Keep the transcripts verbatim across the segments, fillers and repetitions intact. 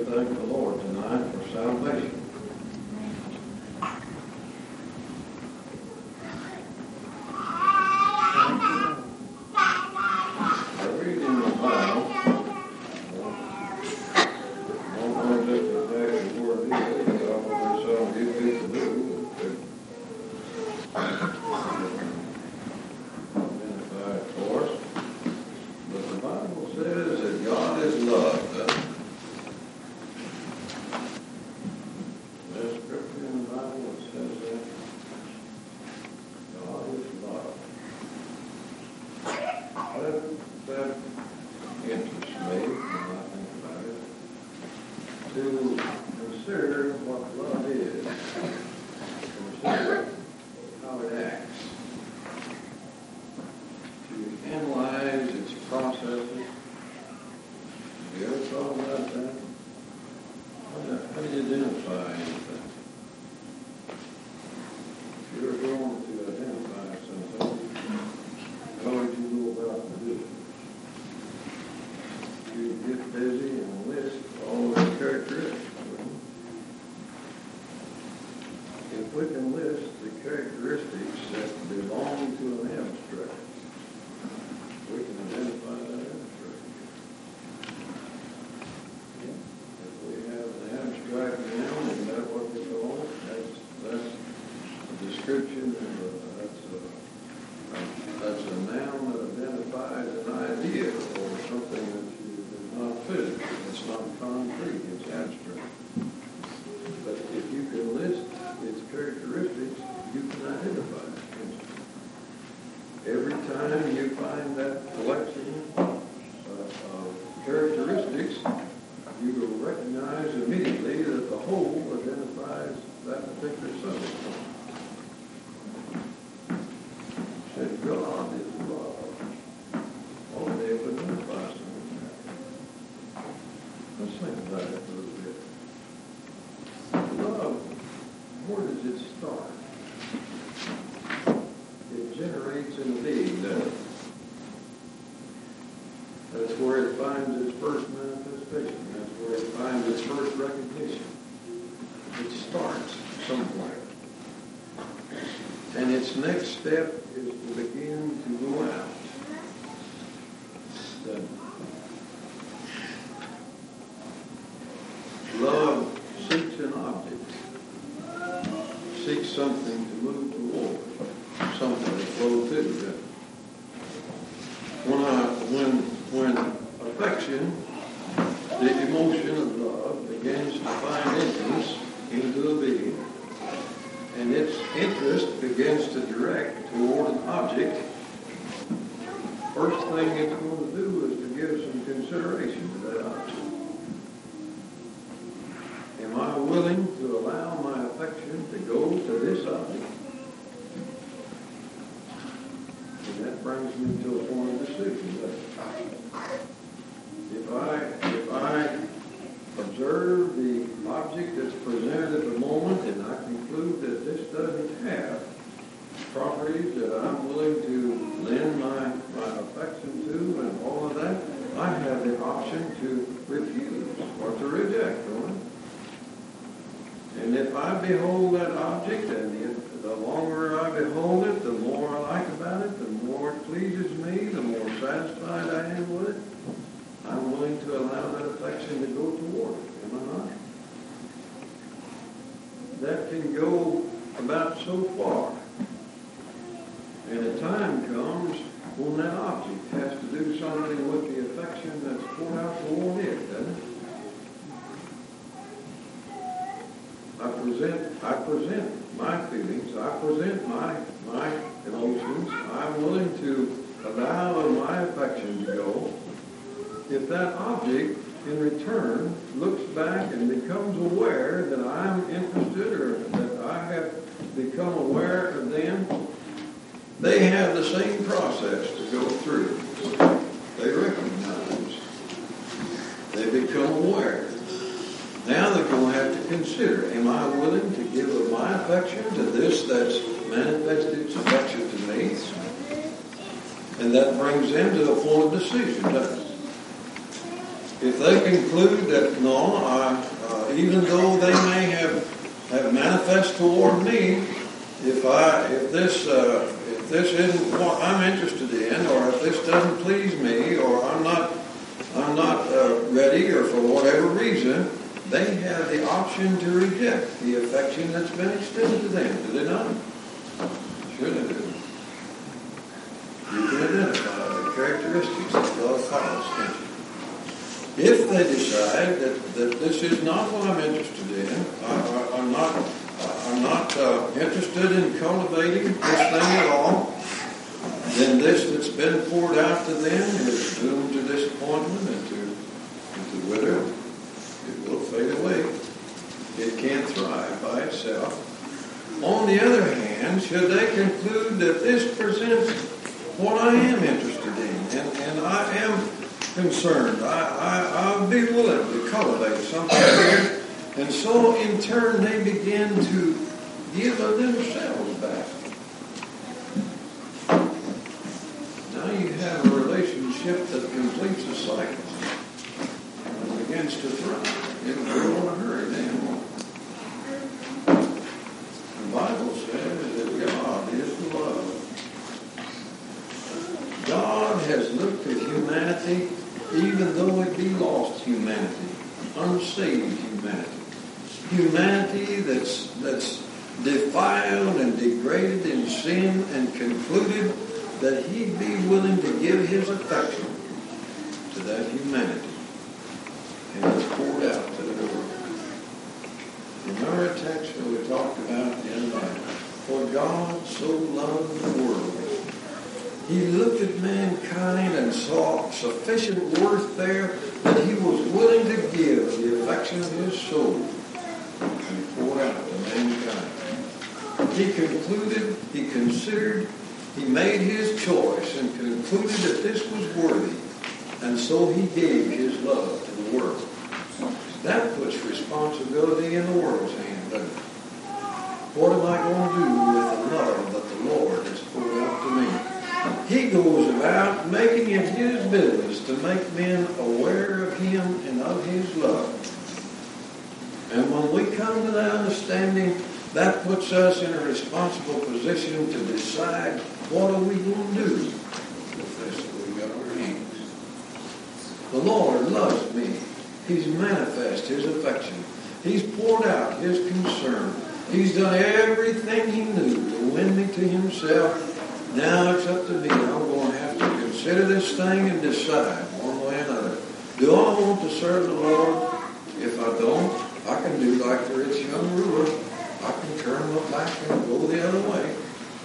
thank the Lord tonight for salvation. I read in the Bible, I don't know just exactly where it is, but I know there's some you get to do. Identify it for us. But the Bible says that God is love. There's scripture in the Bible that says that God is love. That, that interests me when I think about it. To consider what love is, consider how it acts, to analyze its processes. Have you ever thought about that? How do, how do you identify anything? If you're going to identify something, how would you go about to do it? You get busy and list all those characteristics. If we can list the characteristics that belong to an abstract, we can identify that abstract. If we have an abstract noun, is that what we call it? That's, that's a description, of a, that's, a, that's a noun that identifies an idea or something that is not physical, it's not concrete, it's abstract. But if you can list its characteristics, you can identify it. Every time you find that collection uh, of characteristics, you will recognize immediately that the whole identifies that particular subject. Said God is love. Oh, they would identify something like that. Let's think about it a little bit. Love, where does it start? It generates in the being, doesn't it? That's where it finds its first manifestation. That's where it finds its first recognition. It starts somewhere. And its next step is to begin to go out. Then, love seeks an object, seeks something to move toward, something to flow to. When, I, when, when affection, the emotion of love, begins to find entrance into a being, and its interest begins to direct toward an object, first thing it's going to do is to give some consideration to that object. Am I willing to allow my affection to go to this object? And that brings me to a point of decision. If I, if I observe the object that's presented at the moment and I conclude that this doesn't have properties that I'm willing to lend my, my affection to and all of that, I have the option to refuse or to reject, don't I? And if I behold that object, and if, the longer I behold it, the more I like about it, the more it pleases me, the more satisfied I am with it, I'm willing to allow that affection to go toward it, am I not? That can go about so far. And a time comes when that object has to do something with the affection that's poured out toward it, doesn't it? I present, I present my feelings, I present my, my emotions, I'm willing to allow my affection to go. If that object, in return, looks back and becomes aware that I'm interested or that I have become aware of them, they have the same process to go through. They recognize. They become aware. Now they're going to have to consider, am I willing to give of my affection to this that's manifested its affection to me? And that brings them to the point of decision, doesn't it? if they conclude that, no, I, uh, even though they may have, have manifest toward me, if I, if this, uh, if this isn't what I'm interested in, or if this doesn't please me, or I'm not, I'm not uh, ready, or for whatever reason, they have the option to reject the affection that's been extended to them. Do they not? Sure they do. You can identify the characteristics that love follows, can't you? If they decide that, that this is not what I'm interested in, I, I, I'm not, I'm not uh, interested in cultivating this thing at all, then this that's been poured out to them is doomed to disappointment and to, and to wither. It will fade away. It can't thrive by itself. On the other hand, should they conclude that this presents what I am interested in, and, and I am concerned, I, I, I'll be willing to cultivate something here, and so in turn they begin to give of themselves back. Now you have a relationship that completes a cycle and begins to thrive. It'll go in a hurry then. The Bible says that God is love. God has looked at humanity, even though it be lost humanity, unsaved humanity, humanity that's that's defiled and degraded in sin, and concluded that He'd be willing to give His affection to that humanity, and it's poured out to the world. Remember a text that we talked about the other night? For God so loved the world. He looked at mankind and saw sufficient worth there that He was willing to give the affection of His soul and pour out to mankind. He concluded, He considered, He made His choice and concluded that this was worthy, and so He gave His love to the world. That puts responsibility in the world's hand, doesn't it? What am I going to do with the love that the Lord has poured out to me? He goes about making it His business to make men aware of Him and of His love. And when we come to that understanding, that puts us in a responsible position to decide what are we going to do with this that we've got on our hands. The Lord loves me. He's manifest His affection. He's poured out His concern. He's done everything He knew to win me to Himself. Now it's up to me. I'm going to have to consider this thing and decide one way or another. Do I want to serve the Lord? If I don't, I can do like the rich young ruler. I can turn my back and go the other way.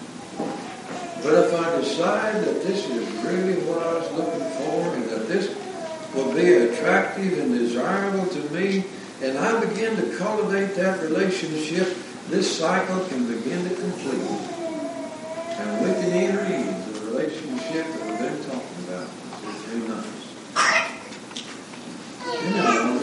But if I decide that this is really what I was looking for, and that this will be attractive and desirable to me, and I begin to cultivate that relationship, this cycle can begin to complete. And we can enter into the relationship that we've been talking about for three nights. You know,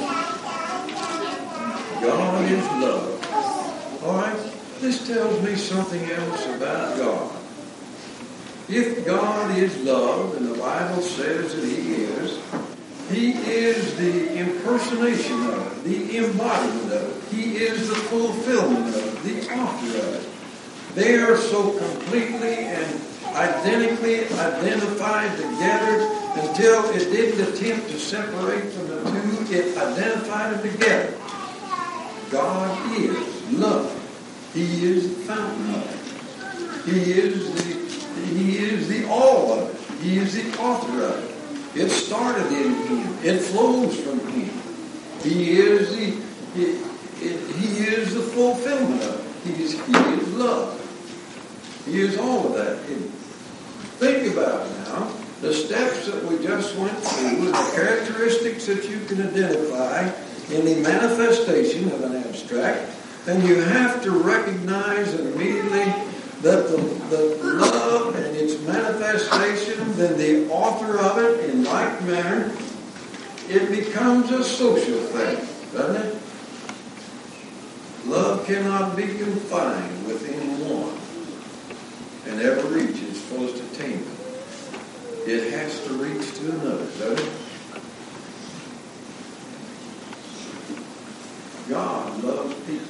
God is love. All right? This tells me something else about God. If God is love, and the Bible says that He is, He is the impersonation of it, the embodiment of it. He is the fulfillment of it, the author of it. They are so completely and identically identified together until it didn't attempt to separate from the two. It identified them together. God is love. He is the fountain of it. He is the He is the all of it. He is the author of it. It started in Him. It flows from Him. He is the He, it, he is the fulfillment of it. He is He is love. He is all of that. Think about it now. The steps that we just went through, the characteristics that you can identify in the manifestation of an abstract, and you have to recognize immediately that the, the love and its manifestation, then the author of it, in like manner, it becomes a social thing, doesn't it? Love cannot be confined within one and ever reach its fullest attainment. It has to reach to another, doesn't it? God loves people.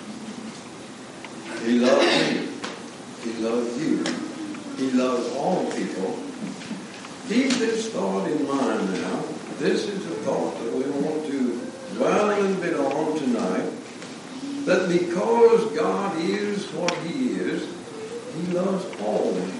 He loves me. He loves you. He loves all people. Keep this thought in mind now. This is a thought that we want to dwell a little bit on tonight. That because God is what He is, He loves all men.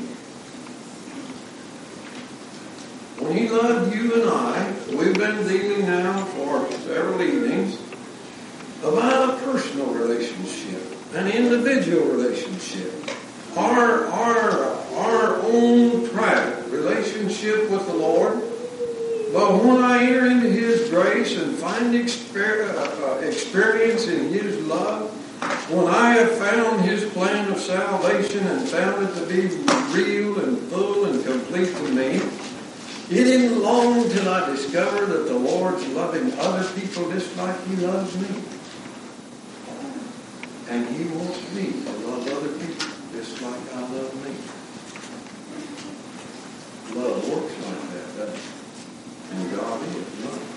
When He loved you and I, we've been dealing now for several evenings about a personal relationship, an individual relationship, our, our, our own private relationship with the Lord. But when I enter into His grace and find exper- uh, experience in His love, when I have found His plan of salvation and found it to be real and full and complete to me, it isn't long till I discover that the Lord's loving other people just like He loves me. And He wants me to love other people just like I love me. Love works like that, doesn't it? And God is love.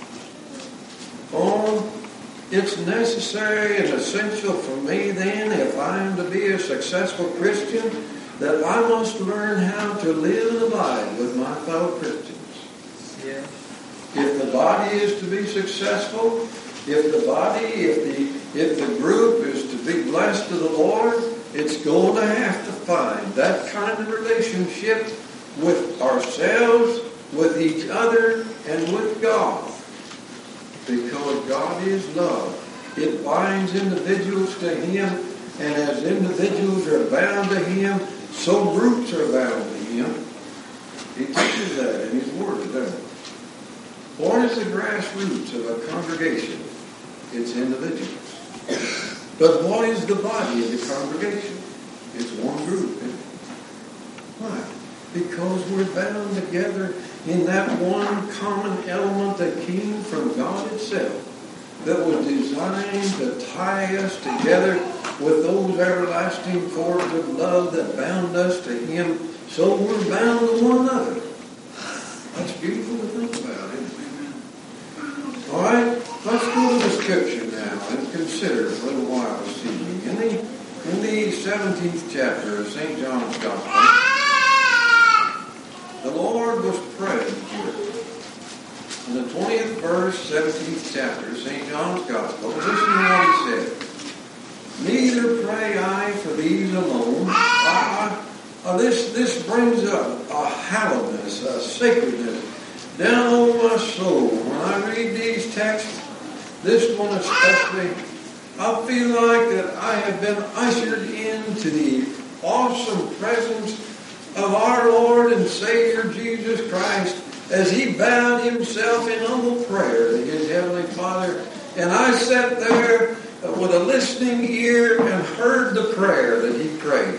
Oh, it's necessary and essential for me then, if I am to be a successful Christian, that I must learn how to live and abide with my fellow Christians. Yeah. If the body is to be successful, if the body, if the if the group is to be blessed to the Lord, it's going to have to find that kind of relationship with ourselves, with each other, and with God. Because God is love. It binds individuals to Him, and as individuals are bound to Him, so groups are bound to Him. He teaches that in His Word, doesn't He? What is the grassroots of a congregation? It's individuals. But what is the body of the congregation? It's one group, isn't it? Why? Because we're bound together in that one common element that came from God itself, that was designed to tie us together with those everlasting cords of love that bound us to Him, so we're bound to one another. That's beautiful to think about, isn't it? All right, let's go to the Scripture now and consider for a little while this evening. In the, in the seventeenth chapter of Saint John's Gospel, the Lord was praying here. In the twentieth verse, seventeenth chapter, Saint John's Gospel, listen to what He said. Neither pray I for these alone. Uh, uh, this, this brings a, a hallowedness, a sacredness down on my soul. When I read these texts, this one especially, I feel like that I have been ushered into the awesome presence of our Lord and Savior Jesus Christ as He bowed Himself in humble prayer to His Heavenly Father. And I sat there with a listening ear and heard the prayer that He prayed.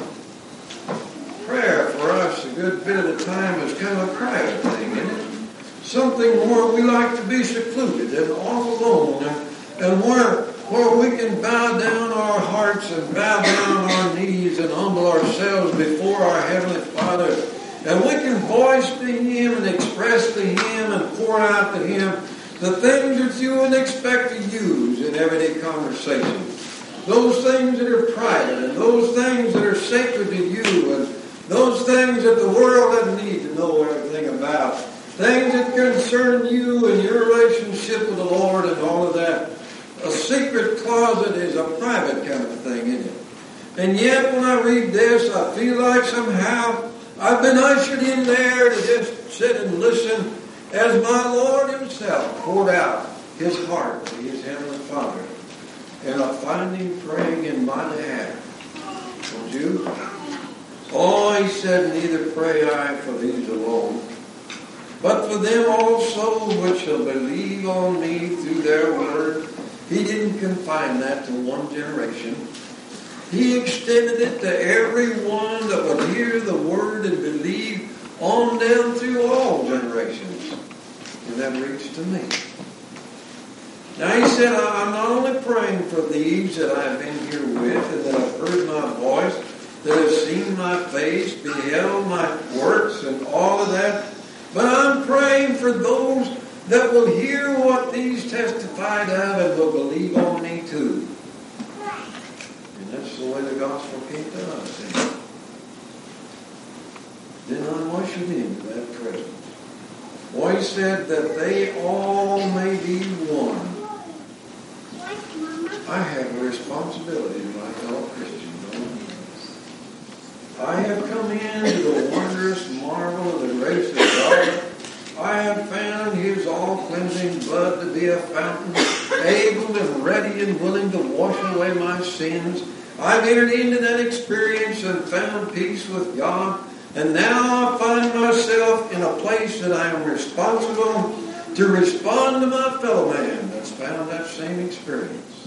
Prayer for us a good bit of the time is kind of a private thing, isn't it? Something where we like to be secluded and all alone, and, and where, where we can bow down our hearts and bow down our knees and humble ourselves before our Heavenly Father. And we can voice to Him and express to Him and pour out to Him the things that you would expect to use in everyday conversation. Those things that are private and those things that are sacred to you and those things that the world doesn't need to know everything about. Things that concern you and your relationship with the Lord and all of that. A secret closet is a private kind of thing, isn't it? And yet when I read this, I feel like somehow I've been ushered in there to just sit and listen as my Lord Himself poured out His heart to His Heavenly Father. And I find Him praying in my behalf. Don't you? Oh, He said, neither pray I for these alone, but for them also which shall believe on me through their word. He didn't confine that to one generation. He extended it to everyone that would hear the word and believe on them through all generations. And that reached to me. Now He said, I'm not only praying for these that I've been here with and that have heard my voice, that have seen my face, beheld my works and all of that, but I'm praying for those that will hear what these testified of and will believe on me too. And that's the way the gospel came to us. And then I ushered into that presence. Well, he said that they all may be one. I have a responsibility to my fellow Christians. I have come into the wondrous marvel of the grace of God. I have found His all-cleansing blood to be a fountain, able and ready and willing to wash away my sins. I've entered into that experience and found peace with God. And now I find myself in a place that I am responsible to respond to my fellow man that's found that same experience.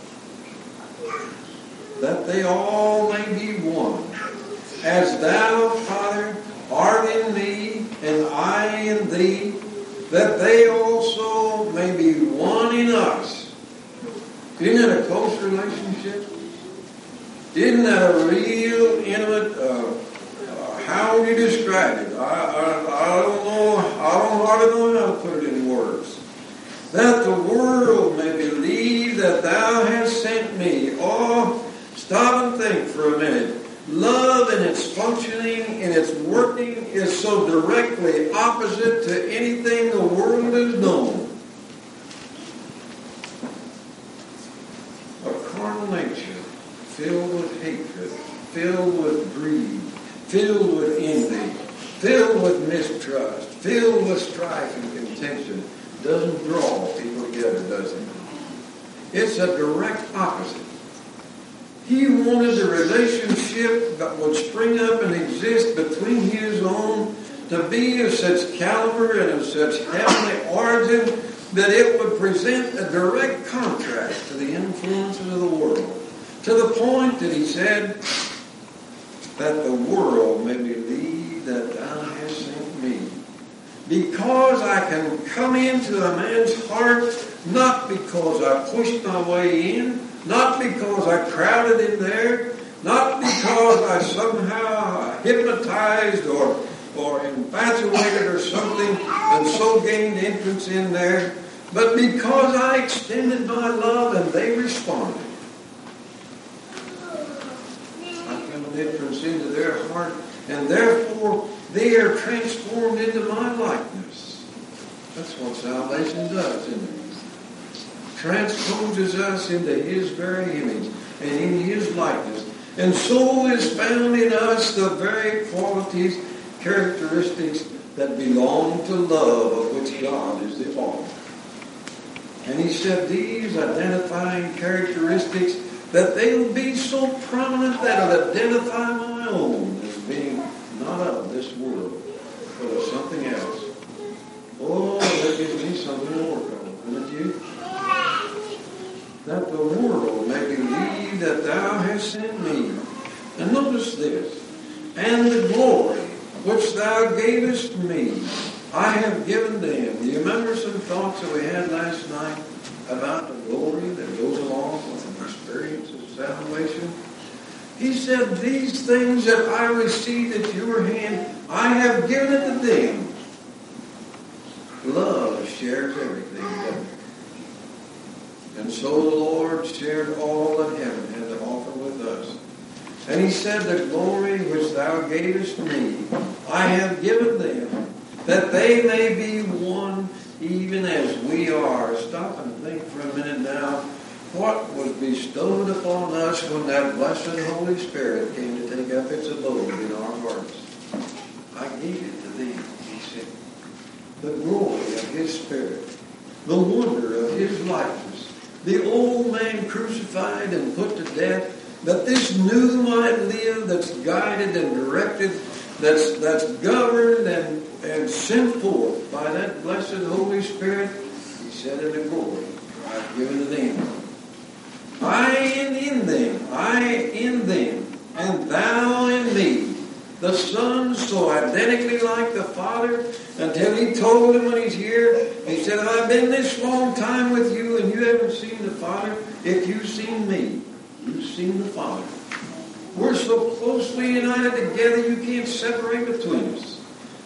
That they all may be one. As thou, Father, art in me, and I in thee, that they also may be one in us. Isn't that a close relationship? Isn't that a real, intimate, uh, uh, how would you describe it? I, I, I don't know, I don't hardly know how to put it in words. That the world may believe that thou hast sent me. Oh, stop and think for a minute. Love in its functioning, in its working, is so directly opposite to anything the world has known. A carnal nature filled with hatred, filled with greed, filled with envy, filled with mistrust, filled with strife and contention, doesn't draw people together, does it? It's a direct opposite. He wanted the relationship that would spring up and exist between his own to be of such caliber and of such heavenly origin that it would present a direct contrast to the influences of the world. To the point that he said that the world may believe that thou hast sent me. Because I can come into a man's heart not because I pushed my way in, not because I crowded in there, not because I somehow hypnotized or, or infatuated or something and so gained entrance in there, but because I extended my love and they responded. I come an entrance into their heart and therefore they are transformed into my likeness. That's what salvation does, isn't it? Transposes us into His very image and in His likeness. And so is found in us the very qualities, characteristics that belong to love, of which God is the author. And he said these identifying characteristics, that they will be so prominent that it'll identify my own as being not of this world, but of something else. Oh, that gives me something to work on, doesn't it you? That the world may believe that thou hast sent me. And notice this. And the glory which thou gavest me, I have given them. Do you remember some thoughts that we had last night about the glory that goes along with an experience of salvation? He said, these things that I received at your hand, I have given it to them. Love shares everything, doesn't it? And so the Lord shared all that heaven had to offer with us. And he said, the glory which thou gavest me, I have given them, that they may be one even as we are. Stop and think for a minute now. What was bestowed upon us when that blessed Holy Spirit came to take up its abode in our hearts? I gave it to thee, he said. The glory of His Spirit, the wonder of His likeness, the old man crucified and put to death, that this new might live, that's guided and directed, that's that's governed and, and sent forth by that blessed Holy Spirit. He said in the glory, I've given to them. I in, in them, I in them, and thou in me. The Son so identically like the Father, until He told him when He's here, He said, I've been this long time with you and you haven't seen the Father. If you've seen me, you've seen the Father. We're so closely united together you can't separate between us.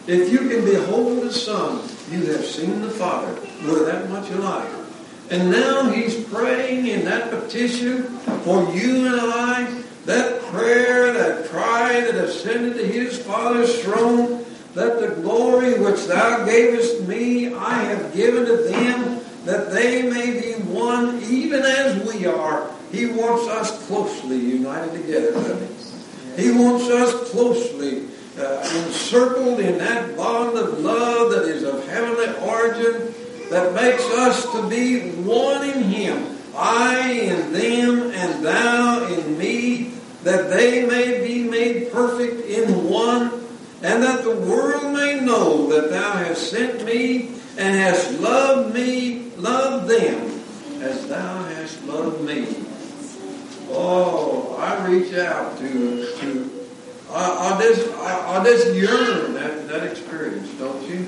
If you can behold the Son, you have seen the Father. We're that much alike. And now he's praying in that petition for you and I, that prayer, that cry that ascended to his Father's throne, that the glory which thou gavest me, I have given to them, that they may be one even as we are. He wants us closely united together, doesn't he? He wants us closely uh, encircled in that bond of love that is of heavenly origin, that makes us to be one in him. I in them and thou in me, that they may be made perfect in one, and that the world may know that thou hast sent me and hast loved me, loved them, as thou hast loved me. Oh, I reach out to, to I, I just, I, I just yearn that, that experience, don't you?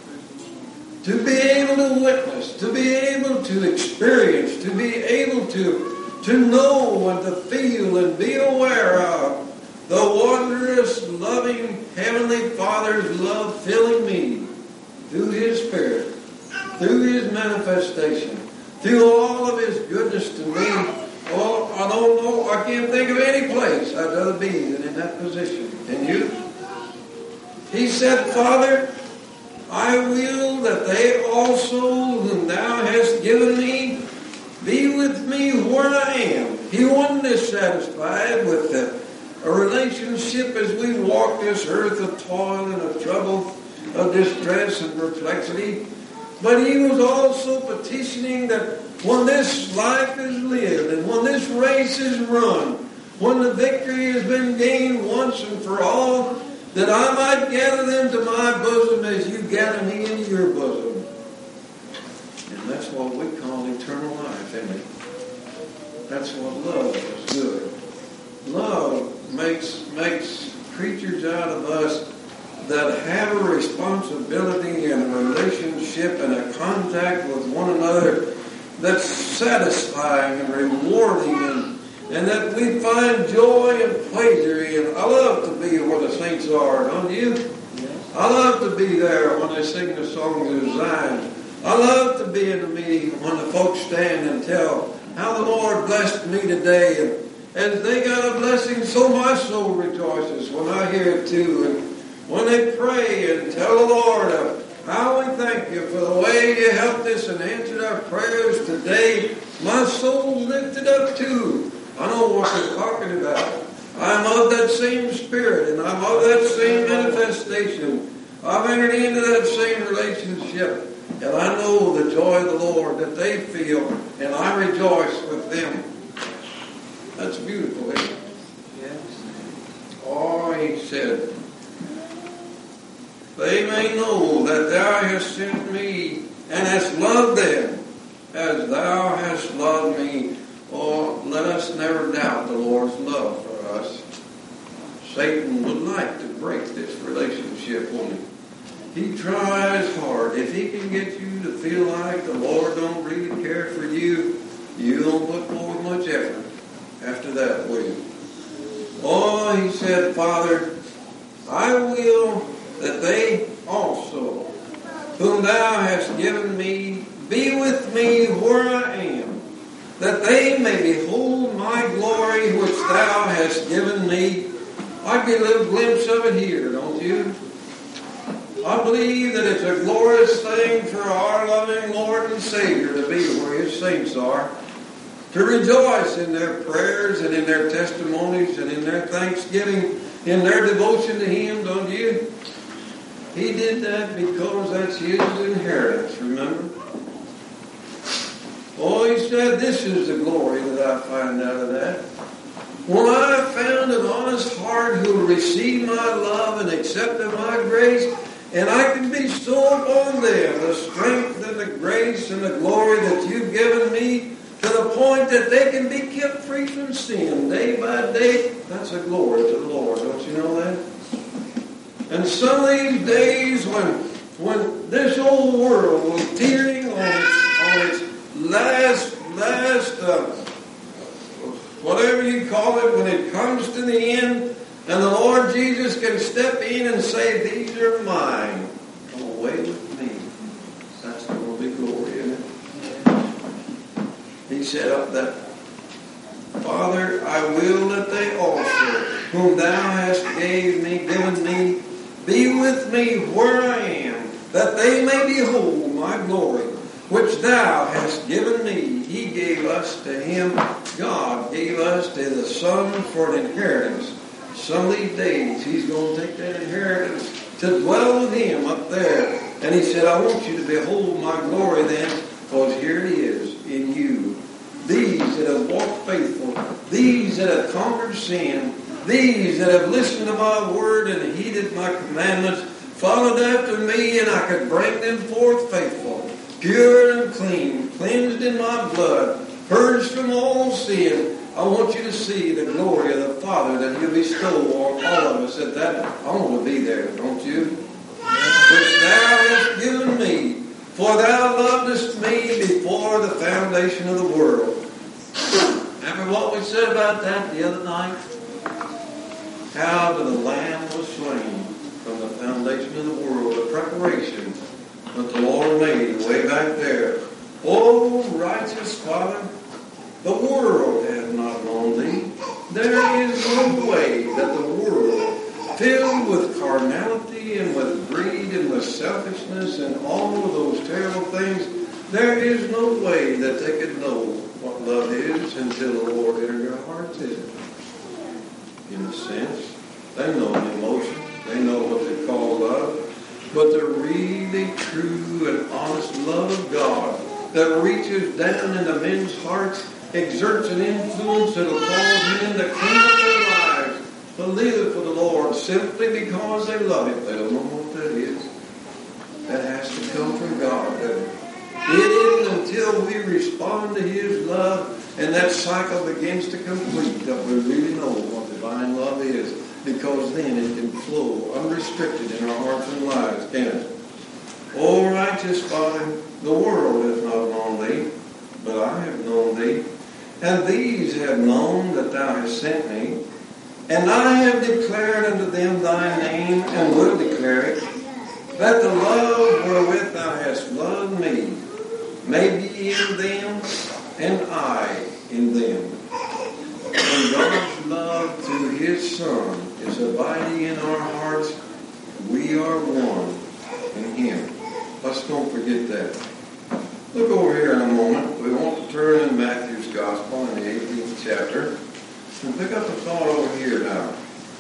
To be able to witness, to be able to experience, to be able to, to know and to feel and be aware of the wondrous, loving, Heavenly Father's love filling me through His Spirit, through His manifestation, through all of His goodness to me. Oh, I don't know, I can't think of any place I'd rather be than in that position. Can you? He said, Father, I will that they also whom thou hast given me be with me where I am. He wasn't dissatisfied with the, a relationship as we walk this earth of toil and of trouble, of distress and perplexity. But he was also petitioning that when this life is lived and when this race is run, when the victory has been gained once and for all, that I might gather them to my bosom as you gather me into your bosom. And that's what we call eternal life, isn't it? That's what love is good. Love makes, makes creatures out of us that have a responsibility and a relationship and a contact with one another that's satisfying and rewarding, and, and that we find joy and pleasure in. I love to be where the saints are, don't you? Yes. I love to be there when they sing the songs of Zion. I love to be in the meeting when the folks stand and tell how the Lord blessed me today. And as they got a blessing, so my soul rejoices when I hear it too. And when they pray and tell the Lord of how we thank you for the way you helped us and answered our prayers today, my soul's lifted up too. I know what they're talking about. I'm of that same spirit and I'm of that same manifestation. I've entered into that same relationship. And I know the joy of the Lord that they feel, and I rejoice with them. That's beautiful, isn't it? Yes. Oh, he said, they may know that thou hast sent me and hast loved them as thou hast loved me. Oh, let us never doubt the Lord's love for us. Satan would like to break this relationship, wouldn't he? He tries hard. If he can get you to feel like the Lord don't really care for you, you don't put forward much effort after that, will you? Oh, he said, Father, I will that they also, whom thou hast given me, be with me where I am, that they may behold my glory which thou hast given me. I get a little glimpse of it here, don't you? I believe that it's a glorious thing for our loving Lord and Savior to be where His saints are, to rejoice in their prayers and in their testimonies and in their thanksgiving, in their devotion to Him, don't you? He did that because that's His inheritance, remember? Oh, He said, this is the glory that I find out of that. When I have found an honest heart who will receive my love and accept of my grace, and I can bestow upon them the strength and the grace and the glory that you've given me to the point that they can be kept free from sin day by day. That's a glory to the Lord. Don't you know that? And some of these days when when this old world was teetering on its, on its last, last, uh, whatever you call it, when it comes to the end, And the Lord Jesus can step in and say, these are mine. Come away with me. That's going to be glory, isn't it? He said up that, Father, I will that they also, whom thou hast gave me, given me, be with me where I am, that they may behold my glory, which thou hast given me. He gave us to him. God gave us to the Son for an inheritance. Some of these days, he's going to take that inheritance to dwell with him up there. And he said, I want you to behold my glory then, because here it is in you. These that have walked faithful, these that have conquered sin, these that have listened to my word and heeded my commandments, followed after me, and I could bring them forth faithful, pure and clean, cleansed in my blood, purged from all sin. I want you to see the glory of the Father that he'll bestow on all of us at that. I want to be there, don't you? Which thou hast given me, for thou lovest me before the foundation of the world. Remember what we said about that the other night? How the Lamb was slain from the foundation of the world, the preparation that the Lord made way back there. Oh, righteous Father, the world hath not known thee. There is no way that the world, filled with carnality and with greed and with selfishness and all of those terrible things, there is no way that they could know what love is until the Lord entered their hearts, is it? In a sense, they know the emotions. They know what they call love. But the really true and honest love of God that reaches down into men's hearts, exerts an influence that will cause men to clean up their lives, to live for the Lord simply because they love Him. They don't know what that is. That has to come from God. It isn't until we respond to His love and that cycle begins to complete that we really know what divine love is, because then it can flow unrestricted in our hearts and lives, can it? O righteous Father, the world has not known Thee, but I have known Thee. And these have known that Thou hast sent me. And I have declared unto them Thy name, and will declare it, that the love wherewith Thou hast loved me may be in them, and I in them. When God's love through His Son is abiding in our hearts, we are one in Him. Let's don't forget that. Look over here in a moment. We want to turn in Matthew's Gospel in the eighteenth chapter and pick up the thought over here now.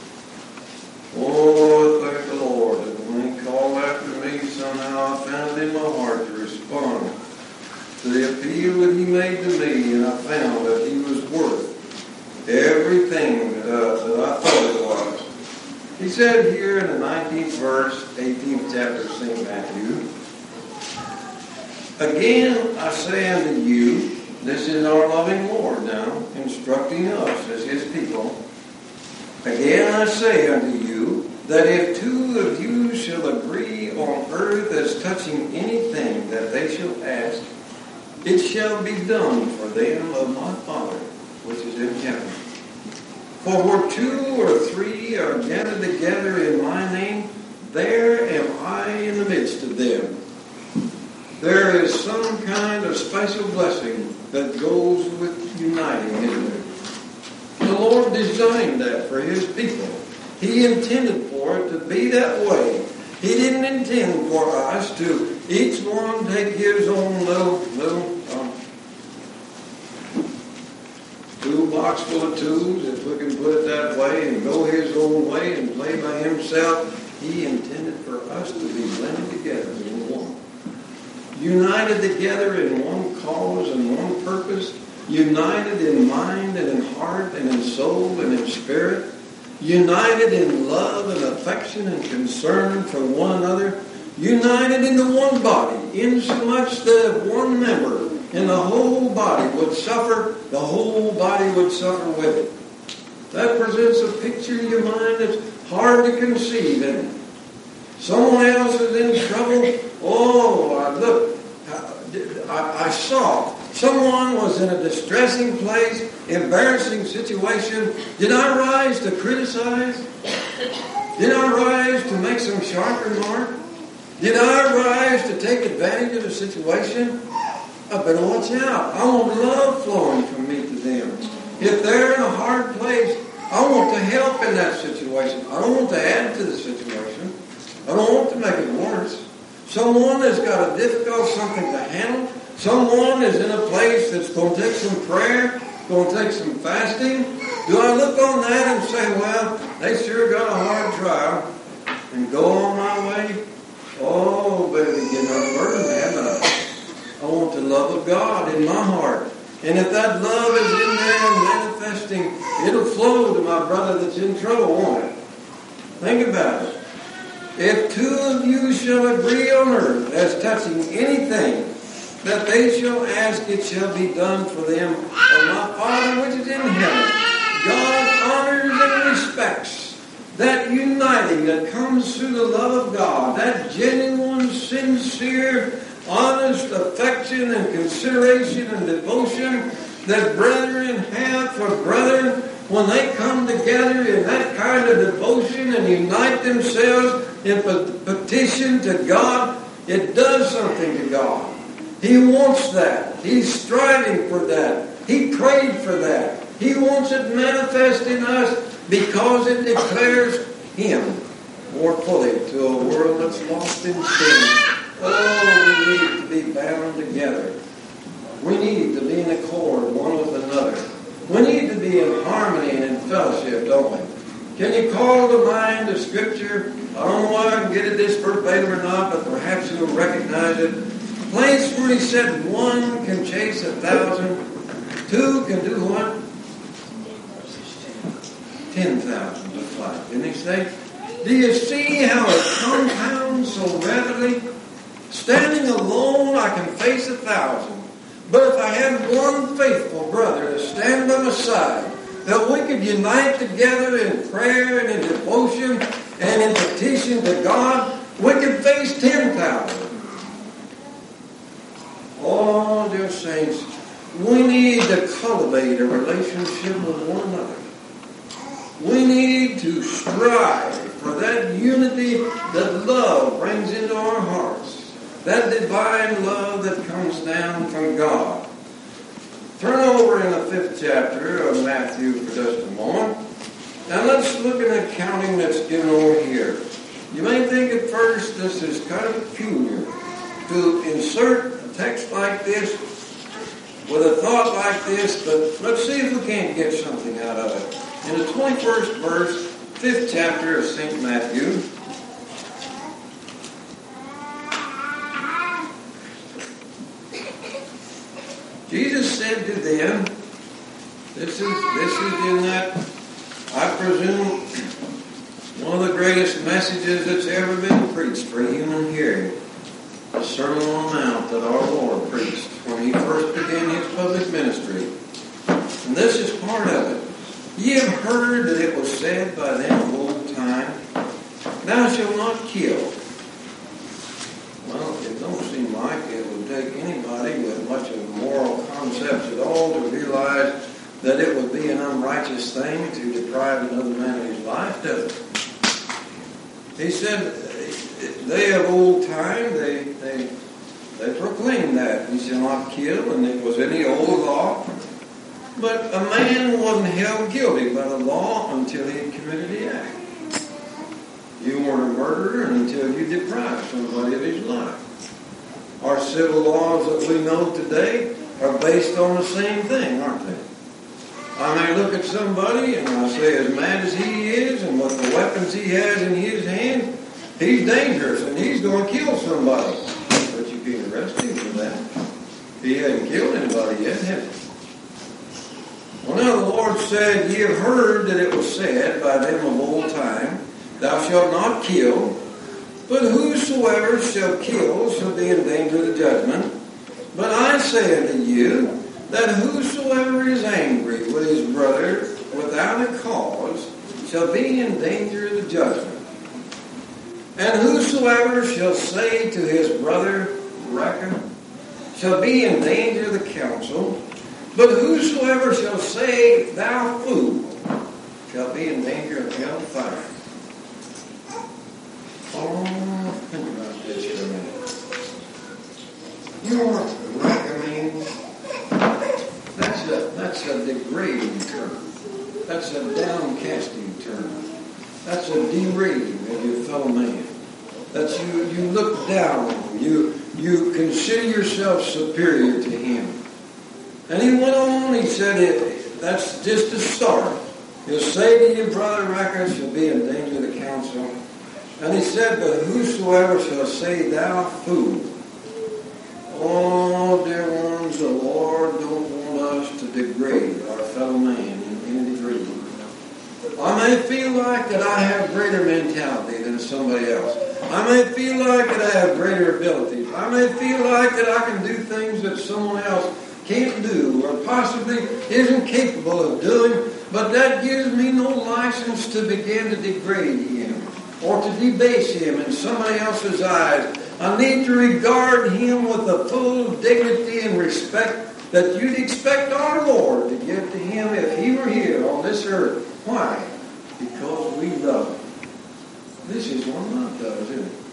Oh, thank the Lord that when He called after me, somehow I found it in my heart to respond to the appeal that He made to me, and I found that He was worth everything that, uh, that I thought it was. He said here in the nineteenth verse, eighteenth chapter of Saint Matthew, again I say unto you, this is our loving Lord now, instructing us as His people. Again I say unto you, that if two of you shall agree on earth as touching anything that they shall ask, it shall be done for them of my Father which is in heaven. For where two or three are gathered together in my name, there am I in the midst of them. There is some kind of special blessing that goes with uniting, isn't there? The Lord designed that for His people. He intended for it to be that way. He didn't intend for us to each one take his own little, little um, toolbox full of tools, if we can put it that way, and go his own way and play by himself. He intended for us to be blended together in one. United together in one cause and one purpose. United in mind and in heart and in soul and in spirit. United in love and affection and concern for one another. United in the one body, insomuch that if one member in the whole body would suffer, the whole body would suffer with it. That presents a picture in your mind that's hard to conceive, isn't it? Someone else is in trouble. Oh, I look, I, I saw Someone was in a distressing place, embarrassing situation. Did I rise to criticize? Did I rise to make some sharp remark? Did I rise to take advantage of the situation? I better watch out. I want love flowing from me to them. If they're in a hard place, I want to help in that situation. I don't want to add to the situation. I don't want to make it worse. Someone has got a difficult something to handle. Someone is in a place that's going to take some prayer, going to take some fasting. Do I look on that and say, well, they sure got a hard trial, and go on my way? Oh, better get unburdened, man. I want the love of God in my heart. And if that love is in there and manifesting, it'll flow to my brother that's in trouble, won't it? Think about it. If two of you shall agree on earth as touching anything that they shall ask, it shall be done for them of my Father which is in heaven. God honors and respects that uniting that comes through the love of God, that genuine, sincere, honest affection and consideration and devotion that brethren have for brethren when they come together in that kind of devotion and unite themselves in petition to God. It does something to God. He wants that. He's striving for that. He prayed for that. He wants it manifest in us because it declares Him more fully to a world that's lost in sin. Oh, we need to be bound together. We need to be in accord one with another. We need to be in harmony and in fellowship, don't we? Can you call to mind the scripture? I don't know why I can get it this verbatim or not, but perhaps you'll recognize it. Place where he said one can chase a thousand, two can do what? Ten thousand to flight. Didn't he say? Do you see how it compounds so rapidly? Standing alone, I can face a thousand. But if I had one faithful brother to stand by my side, that we could unite together in prayer and in devotion and in petition to God, we could face ten thousand. Oh, dear saints, we need to cultivate a relationship with one another. We need to strive for that unity that love brings into our hearts. That divine love that comes down from God. Turn over in the fifth chapter of Matthew for just a moment. Now let's look at an accounting that's given over here. You may think at first this is kind of peculiar to insert a text like this with a thought like this, but let's see if we can't get something out of it. In the twenty-first verse, fifth chapter of Saint Matthew, Jesus said to them, this is, this is in that, I presume, one of the greatest messages that's ever been preached for human hearing. The Sermon on the Mount that our Lord preached when He first began His public ministry. And this is part of it. Ye have heard that it was said by them of old time, Thou shalt not kill. Well, it don't seem like it would take anybody with much of moral concepts at all to realize that it would be an unrighteous thing to deprive another man of his life, does it? He said, they of old time, they they they proclaimed that you shall not kill, and it was in the old law. But a man wasn't held guilty by the law until he had committed the act. You weren't a murderer until you deprived somebody of his life. Our civil laws that we know today are based on the same thing, aren't they? I may look at somebody and I say, as mad as he is and with the weapons he has in his hand, he's dangerous and he's going to kill somebody. But you can't arrest him for that. He hasn't killed anybody yet, has he? Well, now the Lord said, Ye have heard that it was said by them of old time, Thou shalt not kill, but whosoever shall kill shall be in danger of the judgment. But I say unto you, that whosoever is angry with his brother without a cause shall be in danger of the judgment. And whosoever shall say to his brother, Raca, shall be in danger of the council, but whosoever shall say, thou fool, shall be in danger of hell fire. Oh, think about this for a minute. You know what recommend? That's a, that's a degrading term. That's a downcasting term. That's a derating of your fellow man. That's you, you look down on him. You, you consider yourself superior to him. And he went on, he said, it, that's just a start. He'll say to your brother records, shall be in danger of the council. And he said, but whosoever shall say, thou fool. Oh, dear ones, the Lord don't want us to degrade our fellow man in any degree. I may feel like that I have greater mentality than somebody else. I may feel like that I have greater abilities. I may feel like that I can do things that someone else can't do or possibly isn't capable of doing, but that gives me no license to begin to degrade him or to debase him in somebody else's eyes. I need to regard him with the full dignity and respect that you'd expect our Lord to give to him if he were here on this earth. Why? Because we love him. This is what love does, isn't it?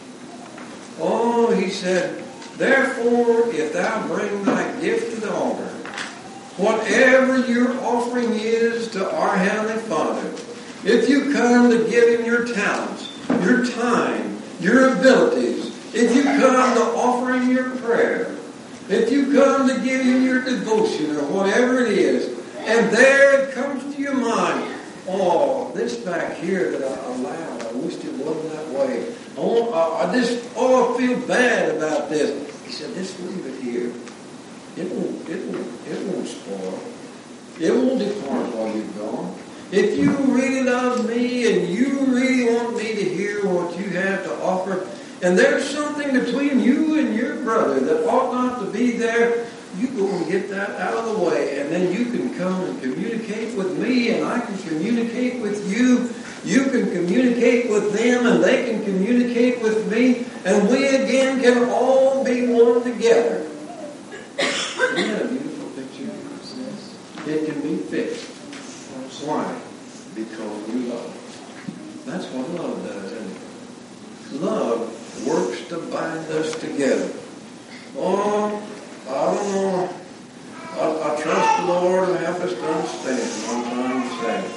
Oh, he said, therefore, if thou bring thy gift to the altar, whatever your offering is to our Heavenly Father, if you come to give him your talents, your time, your abilities, if you come to offer him your prayer, if you come to give him your devotion or whatever it is, and there it comes to your mind, oh, this back here that I allowed, I wished it wasn't that way. I, want, I, I just, oh, I feel bad about this. He said, just leave it here. It won't, it won't, it won't spoil. It won't depart while you're gone. If you really love me and you really want me to hear what you have to offer, and there's something between you and your brother that ought not to be there, you go and get that out of the way, and then you can come and communicate with me, and I can communicate with you. You can communicate with them, and they can communicate with me, and we again can all be one together. Isn't that a beautiful picture? It can be fixed. Why? Because we love. That's what love does, isn't it? Love works to bind us together. Oh, I don't know. I, I trust the Lord to help us to understand what I'm trying to say.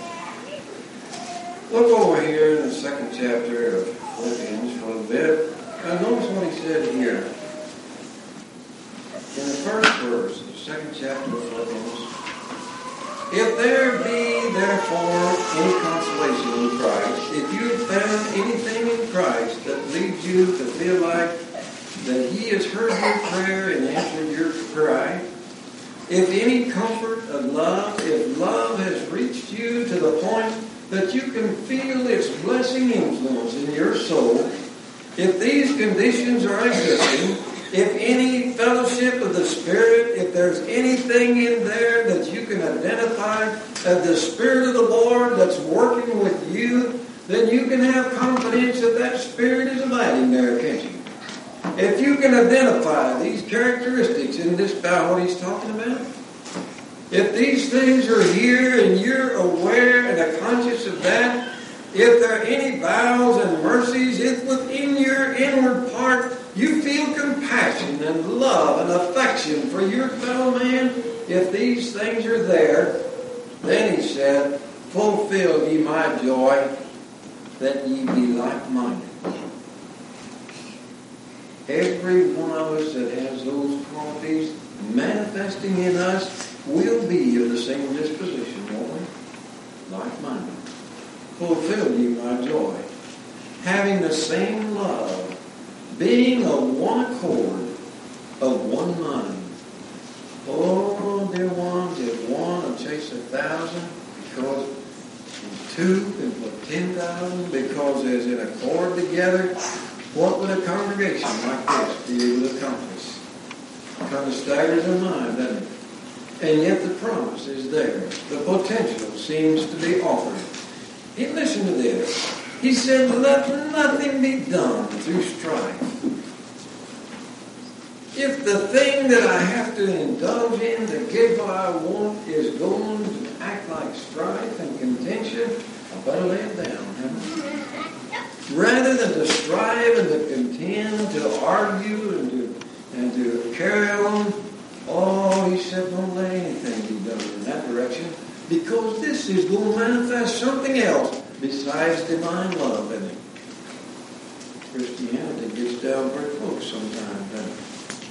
Look over here in the second chapter of Philippians for a bit. And notice what he said here. In the first verse of the second chapter of Philippians, if there be therefore any consolation in Christ, if you have found anything in Christ that leads you to feel like that he has heard your prayer and answered your cry, if any comfort of love, if love has reached you to the point that you can feel its blessing influence in your soul, if these conditions are existing, if any fellowship of the Spirit, if there's anything in there that you can identify as the Spirit of the Lord that's working with you, then you can have confidence that that Spirit is abiding there, can't you? If you can identify these characteristics in this about what he's talking about, if these things are here and you're aware and are conscious of that, if there are any vows and mercies, if within your inward part you feel compassion and love and affection for your fellow man, if these things are there, then he said, fulfill ye my joy, that ye be like-minded. Every one of us that has those qualities manifesting in us will be of the same disposition, won't we? Like-minded. Fulfill ye my joy. Having the same love, being of one accord, of one mind. Oh, dear ones, if one will chase a thousand, because two can put ten thousand, because there's an accord together, what would a congregation like this be able to accomplish? It kind of staggers our mind, doesn't it? And yet the promise is there. The potential seems to be offered. And listen to this. He said, let nothing be done through strife. If the thing that I have to indulge in to get what I want is going to act like strife and contention, I better lay it down. Huh? Rather than to strive and to contend, to argue and to and to carry on, oh, he said, don't let anything be done in that direction, because this is going to manifest something else besides divine love in it. Christianity gets down very close sometimes, doesn't it?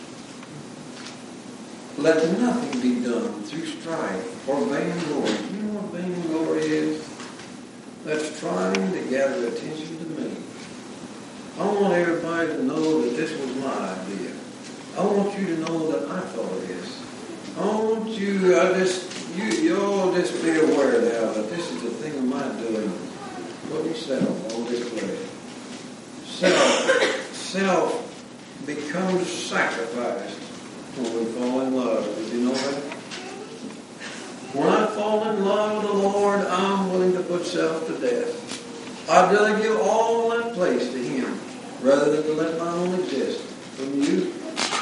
Let nothing be done through strife or vainglory. You know what vainglory is? That's trying to gather attention to me. I want everybody to know that this was my idea. I want you to know that I thought of this. I want you, I just, you, you all just be aware now that this is a thing of my doing. What you self on this place. Self, self becomes sacrificed when we fall in love. Did you know that? When I fall in love with the Lord, I'm willing to put self to death. I'd rather give all that place to Him rather than to let my own exist from you.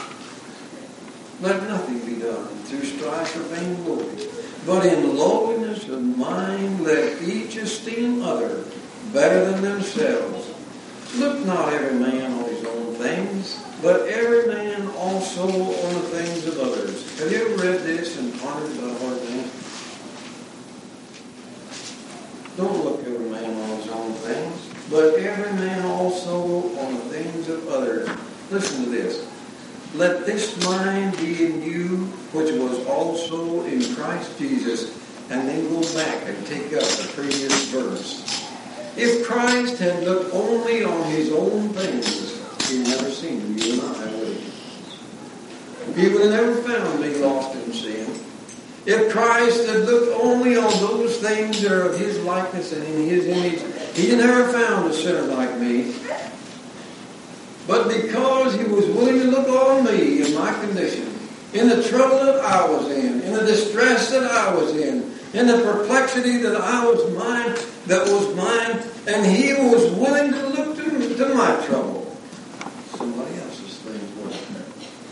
Let nothing be done through strife or vainglory, but in lowliness of mind let each esteem other better than themselves. Look not every man on his own things, but every man also on the things of others. Have you ever read this and pondered about hard things? Don't look every man on his own things, but every man also on the things of others. Listen to this. Let this mind be in you, which was also in Christ Jesus. And then go back and take up the previous verse. If Christ had looked only on His own things, He'd never seen you and I, would He? He would have never found me lost in sin. If Christ had looked only on those things that are of His likeness and in His image, He'd never found a sinner like me. But because He was willing to look on me in my condition, in the trouble that I was in, in the distress that I was in, in the perplexity that I was mine, that was mine, and He was willing to look to, to my trouble. Somebody else's things wasn't.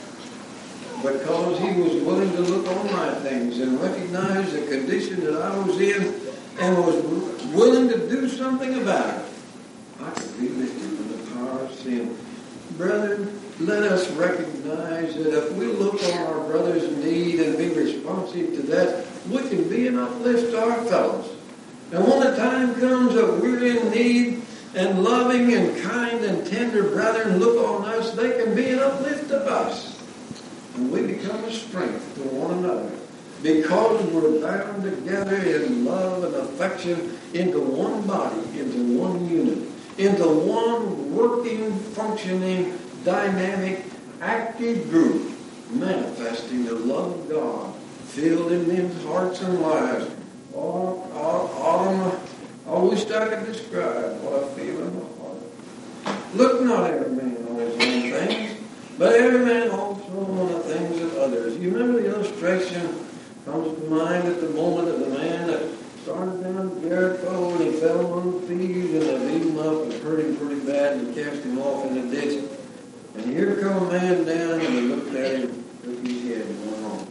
Because He was willing to look on my things and recognize the condition that I was in and was willing to do something about it, I could be lifted from the power of sin. Brethren, let us recognize that if we look on our brother's need and be responsive to that, we can be an uplift to our fellows. And when the time comes that we're in need and loving and kind and tender brethren look on us, they can be an uplift to us. And we become a strength to one another because we're bound together in love and affection into one body, into one unit, into one working, functioning, dynamic, active group, manifesting the love of God filled in men's hearts and lives. All, all, all, I wish I could describe what I feel in my heart. Look not every man on his own things, but every man also on the things of others. You remember the illustration comes to mind at the moment of the man that started down Jericho and he fell among thieves and they beat him up and hurt him pretty bad and cast him off in the ditch. And here come a man down and he looked at him, took his head and went on.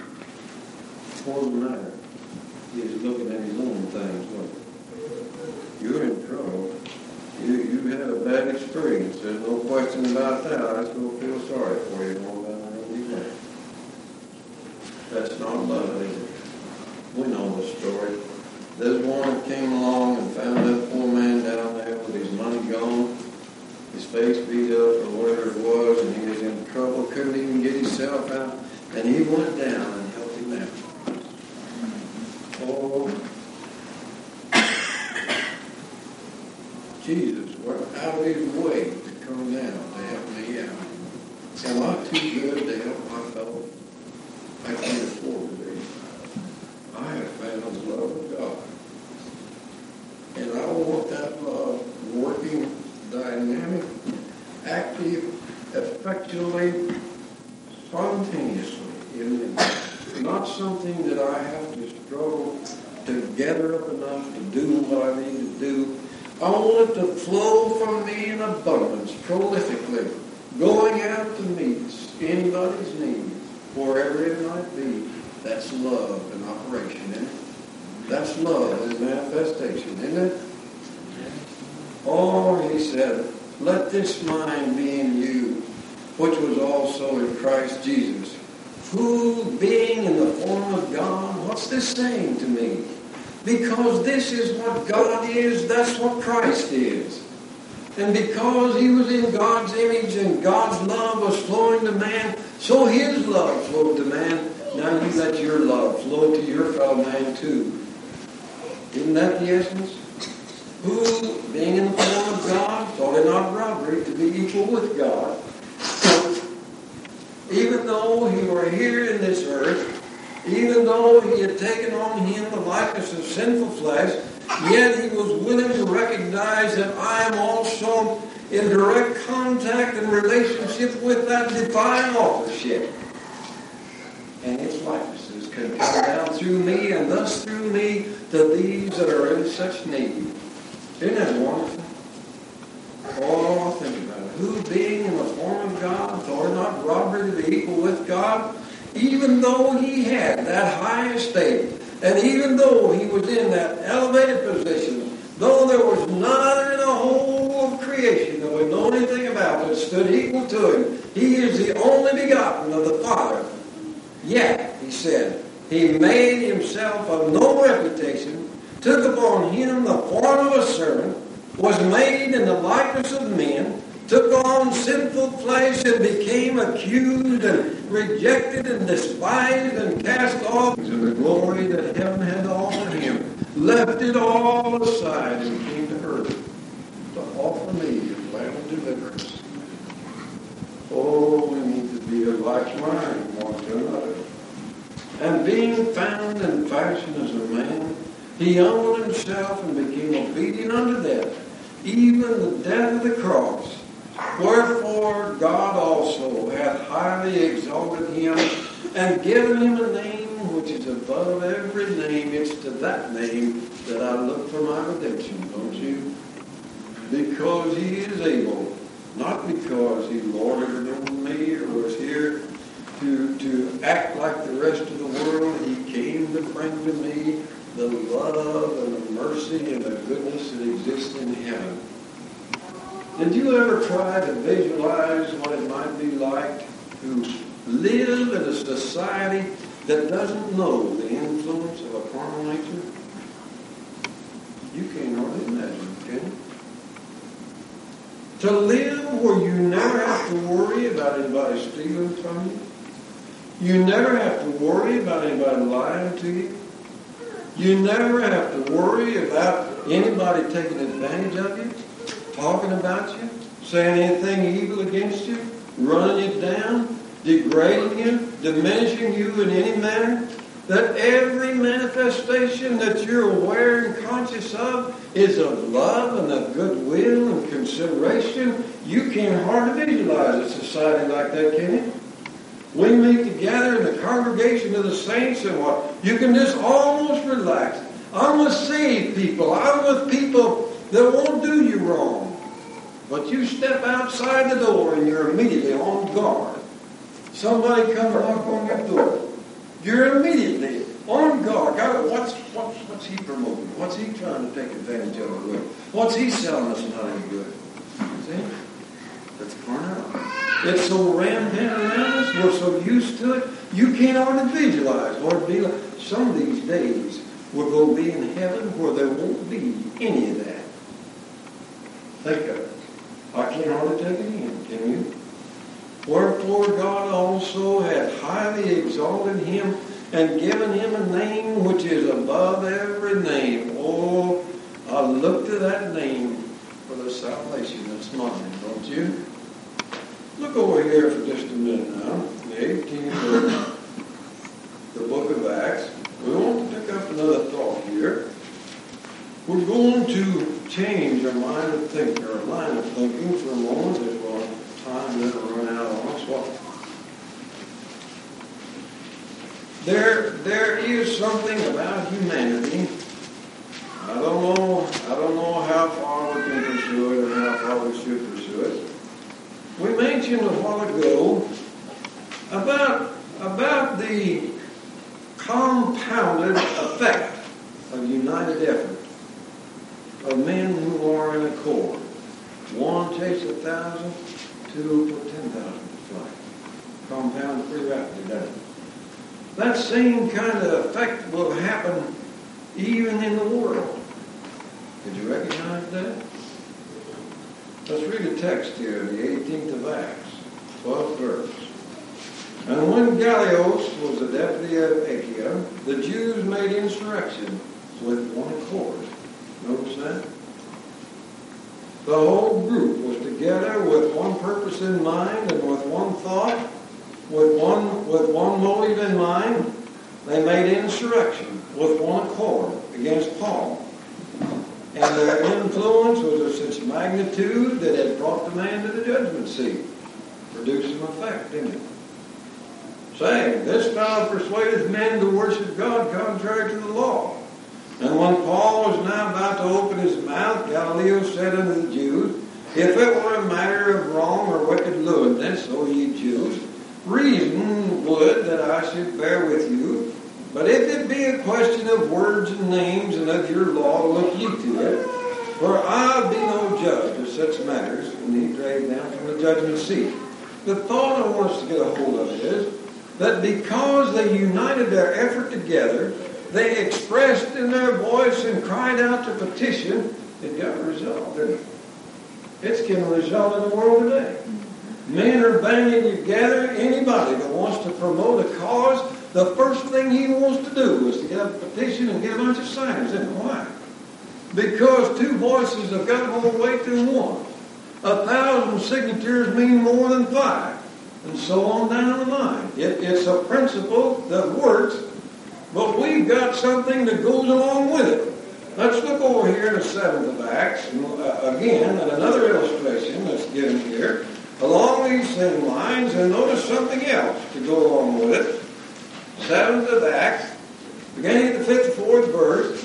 What was the matter? He was looking at his own things. Look, you're in trouble. You, you've had a bad experience. There's no question about that. I still feel sorry for you. No matter what you think. That's not love, is it? We know the story. This one came along and found that poor man down there with his money gone, his face beat up or whatever it was, and he was in trouble, couldn't even get himself out, and he went down and helped him out. Oh, Jesus went out of his way to come down to help me out. Am I too good to help my fellow? I can't afford to be. I have found the love of God. And I want that love working dynamic, active, effectually, spontaneously in me. Not something that I have to struggle to gather up enough to do what I need to do. I want it to flow from me in abundance, prolifically, going out to meet anybody's need, wherever it might be. That's love in operation, isn't it? That's love in manifestation, isn't it? Oh, he said, let this mind be in you, which was also in Christ Jesus, who, being in the form of God, what's this saying to me? Because this is what God is, that's what Christ is. And because he was in God's image and God's love was flowing to man, so his love flowed to man. Now you let your love flow to your fellow man too. Isn't that the essence? Who, being in the form of God, thought it not robbery to be equal with God, even though he were here in this earth, even though he had taken on him the likeness of sinful flesh, yet he was willing to recognize that I am also in direct contact and relationship with that divine authorship. And its likenesses can come down through me and thus through me to these that are in such need. Isn't that wonderful? Oh, think about it. Who, being in the form of God, thought it not robbery to be equal with God, even though he had that high estate, and even though he was in that elevated position, though there was none other in the whole of creation that would know anything about that stood equal to him, he is the only begotten of the Father. Yet, he said, he made himself of no reputation, took upon him the form of a servant, was made in the likeness of men, took on sinful flesh and became accused and rejected and despised and cast off in the glory that heaven had offered him, left it all aside and came to earth to offer me the plan of deliverance. Oh, we need to be of like mind one to another. And being found in fashion as a man, he humbled himself and became obedient unto death, even the death of the cross. Wherefore God also hath highly exalted him and given him a name which is above every name. It's to that name that I look for my redemption, don't you? Because he is able, not because he lorded it over me or was here to, to act like the rest of the world. He came to bring to me the love and the mercy and the goodness that exists in heaven. Did you ever try to visualize what it might be like to live in a society that doesn't know the influence of a carnal nature? You can't hardly imagine, can you? To live where you never have to worry about anybody stealing from you. You never have to worry about anybody lying to you. You never have to worry about anybody taking advantage of you, talking about you, saying anything evil against you, running you down, degrading you, diminishing you in any manner. That every manifestation that you're aware and conscious of is of love and of goodwill and consideration. You can't hardly visualize a society like that, can you? We meet together in the congregation of the saints and what? You can just almost relax. I'm with saved people. I'm with people that won't do you wrong. But you step outside the door and you're immediately on guard. Somebody comes knock on your door. You're immediately on guard. God, what's, what's, what's he promoting? What's he trying to take advantage of it with? What's he selling us not any good? See? That's carnality. It's so rampant around us. We're so used to it. You can't hardly visualize what it'd be like. Some of these days we're going to be in heaven where there won't be any of that. Think of it. I can't hardly take it in, can you? Wherefore God also hath highly exalted him and given him a name which is above every name. Oh, I look to that name for the salvation that's mine, don't you? Look over here for just a minute now. The eighteenth of the book of Acts. We want to pick up another thought here. We're going to change our mind of thinking, our line of thinking for a moment as well. Time doesn't run out on us. Well, there, there is something about humanity. I don't know. I don't know how far we can pursue it or how far we should pursue it. We mentioned a while ago about, about the compounded effect of united effort, of men who are in accord. One takes a thousand, two put ten thousand to flight. Compounds pretty rapidly, doesn't it? That same kind of effect will happen even in the world. Did you recognize that? Let's read a text here, the eighteenth of Acts, twelfth verse. And when Gallio's was the deputy of Achaia, the Jews made insurrection with one accord. Notice that? The whole group was together with one purpose in mind and with one thought, with one, with one motive in mind. They made insurrection with one accord against Paul. And their influence was of such magnitude that it brought the man to the judgment seat. Produced some effect, didn't it? Saying, this fellow persuadeth men to worship God contrary to the law. And when Paul was now about to open his mouth, Galileo said unto the Jews, if it were a matter of wrong or wicked lewdness, O ye Jews, reason would that I should bear with you. But if it be a question of words and names and of your law, look ye to it. For I be no judge of such matters. And he dragged down from the judgment seat. The thought I want us to get a hold of is that because they united their effort together, they expressed in their voice and cried out to petition, it got resolved, didn't it? It's getting resolved in the world today. Men are banding together. Anybody that wants to promote a cause, the first thing he wants to do is to get a petition and get a bunch of signers. And why? Because two voices have got more weight than one. A thousand signatures mean more than five. And so on down the line. It, it's a principle that works, but we've got something that goes along with it. Let's look over here in the seventh of Acts, and, uh, again, at another illustration that's given here, along these same lines, and notice something else to go along with it. seventh of Acts, beginning at the fifty-fourth verse.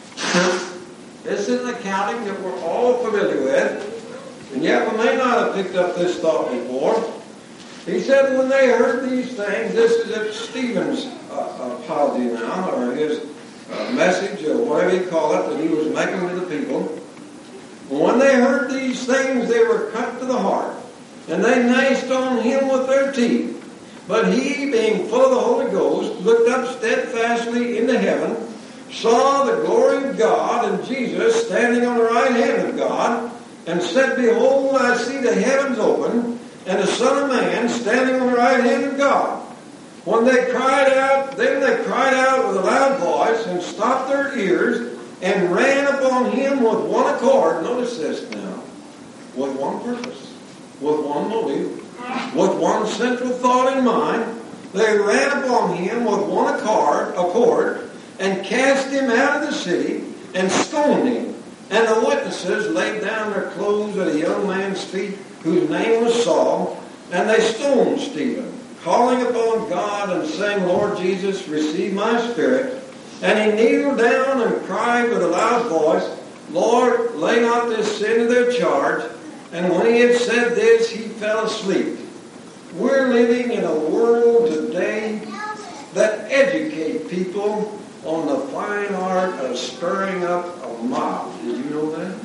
This is an accounting that we're all familiar with, and yet we may not have picked up this thought before. He said when they heard these things, this is at Stephen's uh, apology now, or his uh, message, or whatever you call it, that he was making to the people. When they heard these things, they were cut to the heart, and they gnashed on him with their teeth. But he, being full of the Holy Ghost, looked up steadfastly into heaven, saw the glory of God, and Jesus standing on the right hand of God, and said, Behold, I see the heavens open, and the Son of Man standing on the right hand of God. When they cried out, then they cried out with a loud voice, and stopped their ears, and ran upon him with one accord. Notice this now. With one purpose, with one motive, with one central thought in mind. They ran upon him with one accord, accord, and cast him out of the city, and stoned him. And the witnesses laid down their clothes at a young man's feet, whose name was Saul, and they stoned Stephen, calling upon God and saying, Lord Jesus, receive my spirit. And he kneeled down and cried with a loud voice, Lord, lay not this sin to their charge. And when he had said this, he fell asleep. We're living in a world today that educate people on the fine art of stirring up a mob. Did you know that?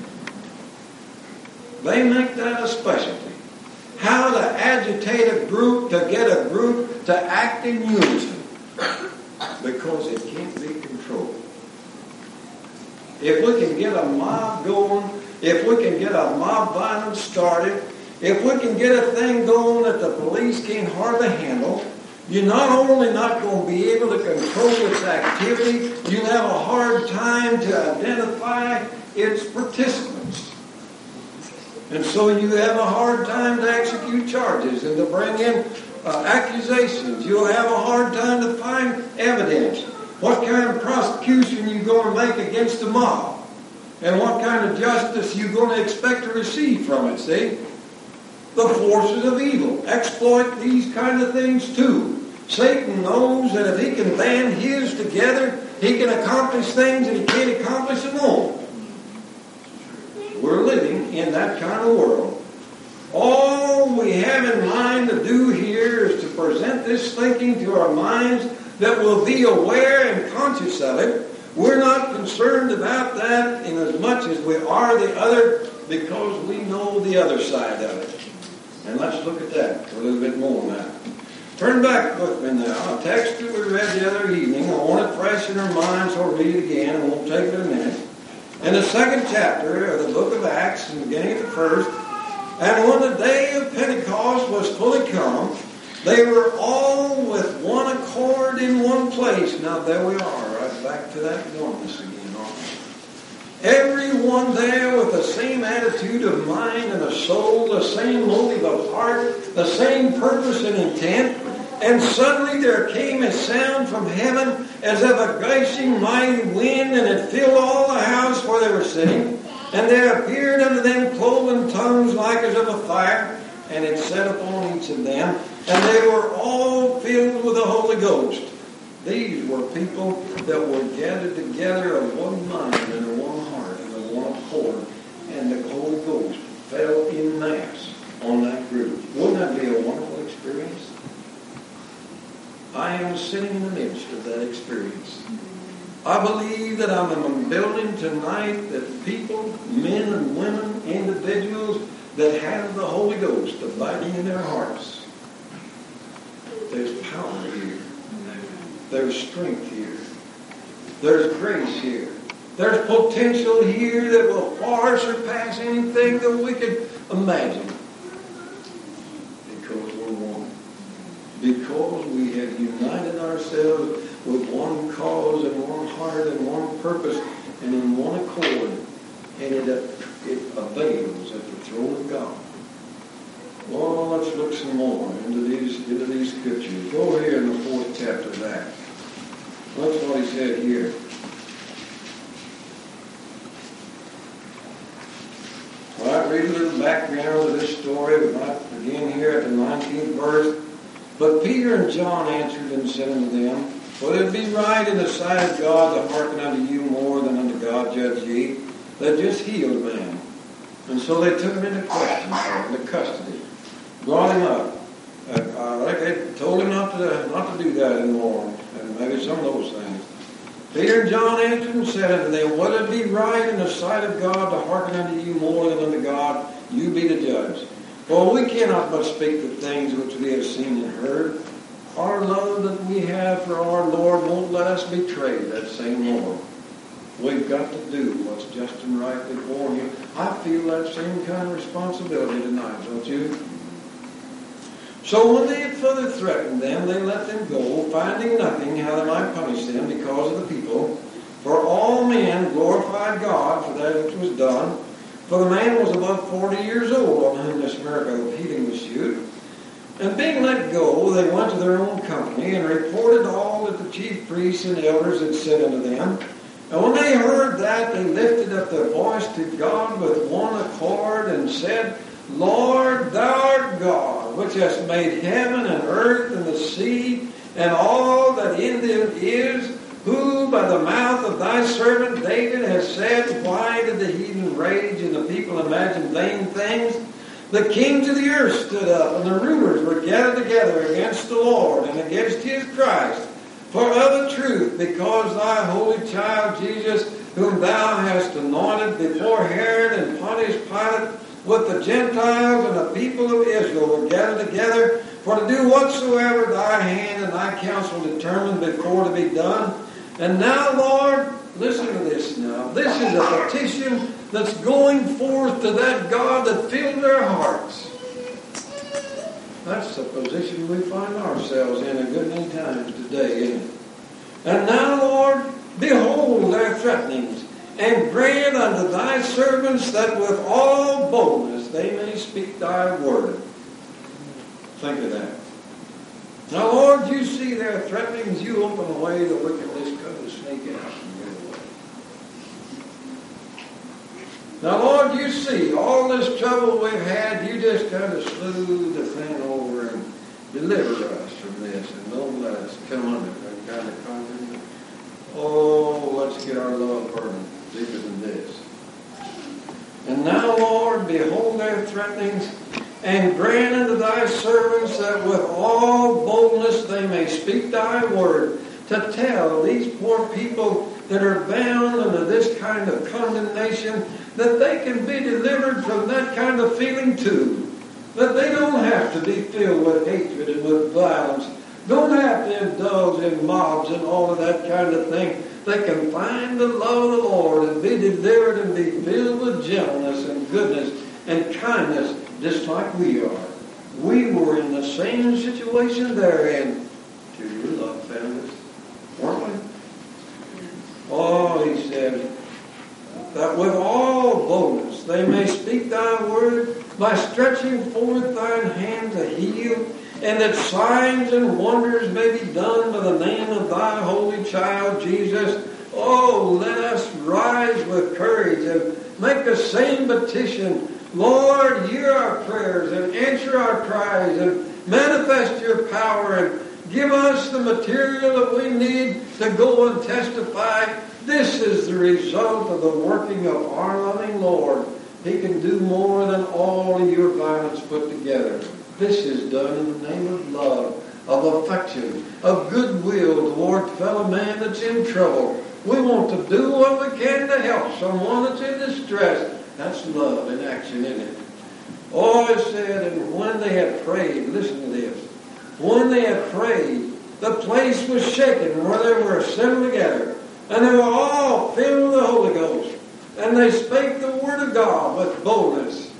They make that a specialty. How to agitate a group, to get a group to act in unison. Because it can't be controlled. If we can get a mob going, if we can get a mob violence started, if we can get a thing going that the police can't hardly handle, you're not only not going to be able to control its activity, you'll have a hard time to identify its participants. And so you have a hard time to execute charges and to bring in uh, accusations. You'll have a hard time to find evidence. What kind of prosecution are you going to make against the mob? And what kind of justice are you going to expect to receive from it, see? The forces of evil exploit these kind of things too. Satan knows that if he can band his together, he can accomplish things that he can't accomplish alone. We're living in that kind of world. All we have in mind to do here is to present this thinking to our minds that will be aware and conscious of it. We're not concerned about that in as much as we are the other, because we know the other side of it. And let's look at that a little bit more now. Turn back with me now. A text that we read the other evening. I want it fresh in our minds, so I'll read it again. It won't take but a minute. In the second chapter of the book of Acts, and beginning at the first, and when the day of Pentecost was fully come, they were all with one accord in one place. Now there we are, right back to that oneness again, aren't we? Everyone there with the same attitude of mind and of soul, the same motive of heart, the same purpose and intent. And suddenly there came a sound from heaven as of a gushing mighty wind, and it filled all the house where they were sitting. And there appeared unto them cloven tongues like as of a fire, and it set upon each of them. And they were all filled with the Holy Ghost. These were people that were gathered together of one mind and of one heart and of one accord. And the Holy Ghost fell in mass on that group. Wouldn't that be a wonderful experience? I am sitting in the midst of that experience. I believe that I'm in a building tonight that people, men and women, individuals that have the Holy Ghost abiding in their hearts. There's power here. There's strength here. There's grace here. There's potential here that will far surpass anything that we could imagine. Because we're one. Because we have united ourselves with one cause and one heart and one purpose and in one accord. And it, it avails at the throne of God. Well, let's look some more into these into these scriptures. Go here in the fourth chapter of Acts. That's what he said here. All right, read a little background of this story. We might begin here at the nineteenth verse. But Peter and John answered and said unto them, Will it be right in the sight of God to hearken unto you more than unto God, judge ye, that just healed a man? And so they took him into question, or into custody. Brought him up. Uh, uh, like they told him not to not to do that anymore, and maybe some of those things. Peter and John answered and said unto them, Would it be right in the sight of God to hearken unto you more than unto God? You be the judge. For we cannot but speak the things which we have seen and heard. Our love that we have for our Lord won't let us betray that same Lord. We've got to do what's just and right before Him. I feel that same kind of responsibility tonight, don't you? So when they had further threatened them, they let them go, finding nothing how they might punish them because of the people. For all men glorified God for that which was done. For the man was above forty years old on whom this miracle of healing was shewed. And being let go, they went to their own company and reported all that the chief priests and elders had said unto them. And when they heard that, they lifted up their voice to God with one accord and said, Lord, thou art God, which hast made heaven and earth and the sea and all that in them is, who by the mouth of thy servant David has said, Why did the heathen rage and the people imagine vain things? The kings of the earth stood up, and the rulers were gathered together against the Lord and against his Christ. For of a truth, because thy holy child Jesus, whom thou hast anointed before Herod and Pontius Pilate, with the Gentiles and the people of Israel were gathered together for to do whatsoever thy hand and thy counsel determined before to be done. And now, Lord, listen to this now. This is a petition that's going forth to that God that filled their hearts. That's the position we find ourselves in a good many times today, isn't it? And now, Lord, behold their threatenings, and grant unto thy servants that with all boldness they may speak thy word. Think of that. Now, Lord, you see their threatenings. You open a way the wickedness could sneak out and get away. Now, Lord, you see all this trouble we've had. You just kind of smooth the thing over and deliver us from this, and don't let us come under that kind of condemnation. Oh, let's get our love burning deeper than this. And now, Lord, behold their threatenings, And grant unto thy servants that with all boldness they may speak thy word, to tell these poor people that are bound under this kind of condemnation that they can be delivered from that kind of feeling too. That they don't have to be filled with hatred and with violence. Don't have to indulge in mobs and all of that kind of thing. They can find the love of the Lord and be delivered and be filled with gentleness and goodness and kindness, just like we are. We were in the same situation they're in. To your love families, weren't we? Oh, he said, that with all boldness they may speak thy word by stretching forth thine hand to heal, and that signs and wonders may be done by the name of thy holy child Jesus. Oh, let us rise with courage and make the same petition. Lord, hear our prayers and answer our cries and manifest your power and give us the material that we need to go and testify. This is the result of the working of our loving Lord. He can do more than all of your violence put together. This is done in the name of love, of affection, of goodwill toward fellow man that's in trouble. We want to do what we can to help someone that's in distress. That's love in action, isn't it? Oh, it said, and when they had prayed, listen to this. When they had prayed, the place was shaken where they were assembled together. And they were all filled with the Holy Ghost. And they spake the word of God with boldness.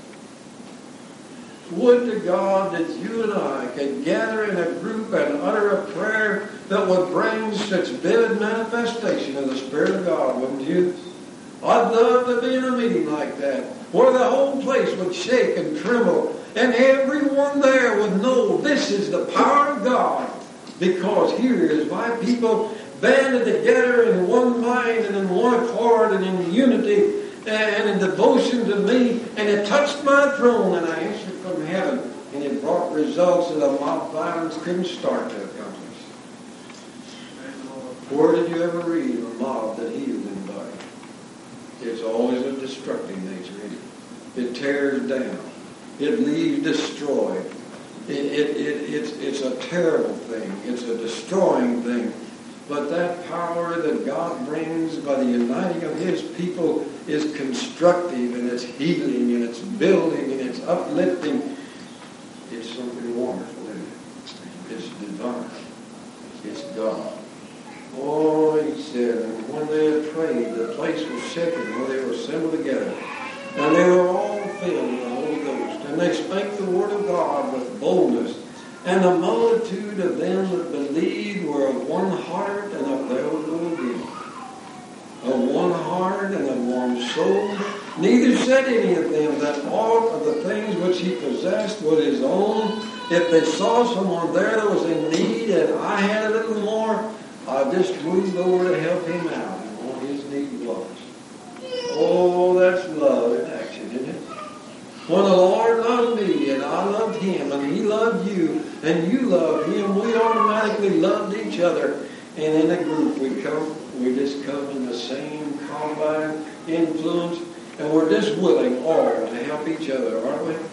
Would to God that you and I could gather in a group and utter a prayer that would bring such vivid manifestation of the Spirit of God, wouldn't you? I'd love to be in a meeting like that, where the whole place would shake and tremble, and everyone there would know this is the power of God, because here is my people banded together in one mind and in one accord and in unity and in devotion to me, and it touched my throne, and I answered from heaven, and it brought results that a mob violence couldn't start to accomplish. Where did you ever read of a mob that healed anybody? It's always a destructive nature, isn't it? It tears down. It leaves destroyed. It, it, it, it's, it's a terrible thing. It's a destroying thing. But that power that God brings by the uniting of His people is constructive, and it's healing, and it's building, and it's uplifting. It's something wonderful, isn't it? It's divine. It's God. Oh, he said, and when they had prayed, the place was shaken where they were assembled together. And they were all filled with the Holy Ghost. And they spake the word of God with boldness. And the multitude of them that believed were of one heart and of their will again. Of one heart and of one soul. Neither said any of them that aught of the things which he possessed was his own. If they saw someone there that was in need and I had a little more, I just moved over to help him out and what his need was. Oh, that's love in action, isn't it? When the Lord loved me and I loved him and he loved you and you loved him, we automatically loved each other. And in a group we come, we just come in the same combined influence, and we're just willing all to help each other, aren't we?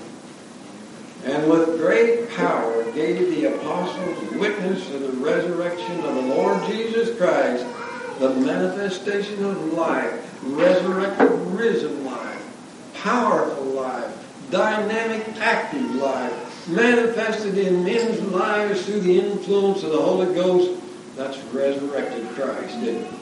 And with great power gave the apostles witness of the resurrection of the Lord Jesus Christ, the manifestation of life, resurrected, risen life, powerful life, dynamic, active life, manifested in men's lives through the influence of the Holy Ghost. That's resurrected Christ, isn't it?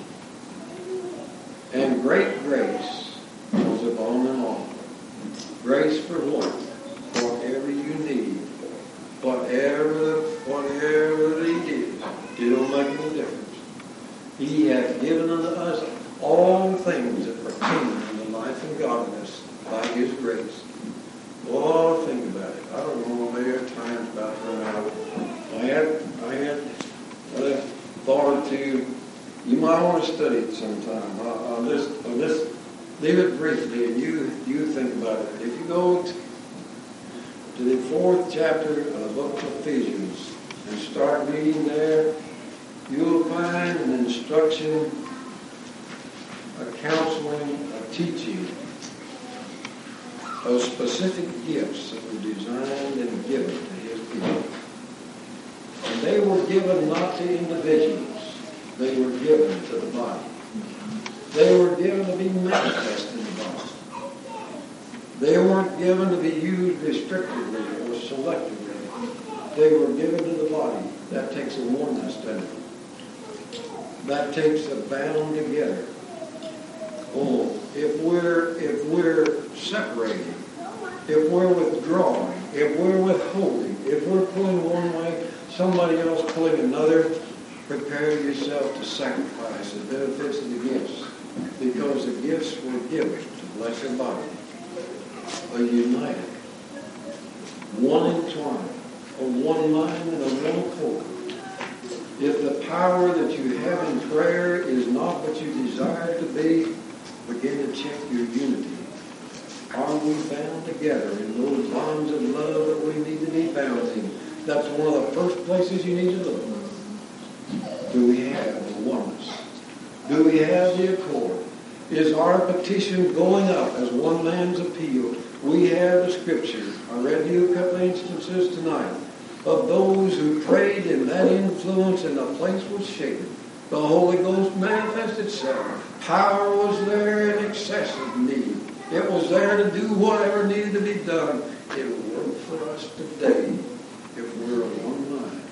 And great grace was upon them all. Grace for what? Whatever you need. Whatever, whatever He did. It don't make any difference. He hath given unto us all things that pertain unto life and godliness by His grace. Oh, think about it. I don't know, there are times about run out. I had, I had uh, thought to, you might want to study it sometime. I'll, I'll just, I'll just leave it briefly, and you, you think about it. If you go to, to the fourth chapter of the book of Ephesians and start reading there, you'll find an instruction, a counseling, a teaching of specific gifts that were designed and given to his people. And they were given not to individuals. They were given to the body. They were given to be manifest in the body. They weren't given to be used restrictively or selectively. They were given to the body. That takes a oneness, doesn't it? That takes a bound together. Oh, if we're if we're separating, if we're withdrawing, if we're withholding, if we're pulling one way, somebody else pulling another, prepare yourself to sacrifice the benefits of the gifts, because the gifts were given to bless your body. A united, one entwined, a one mind and a one accord. If the power that you have in prayer is not what you desire to be, begin to check your unity. Are we bound together in those bonds of love that we need to be bound in? That's one of the first places you need to look. Do we have the oneness? Do we have the accord? Is our petition going up as one man's appeal? We have the scripture. I read you a couple of instances tonight of those who prayed in that influence and the place was shaken. The Holy Ghost manifested itself. Power was there in excessive need. It was there to do whatever needed to be done. It will work for us today if we're of one mind.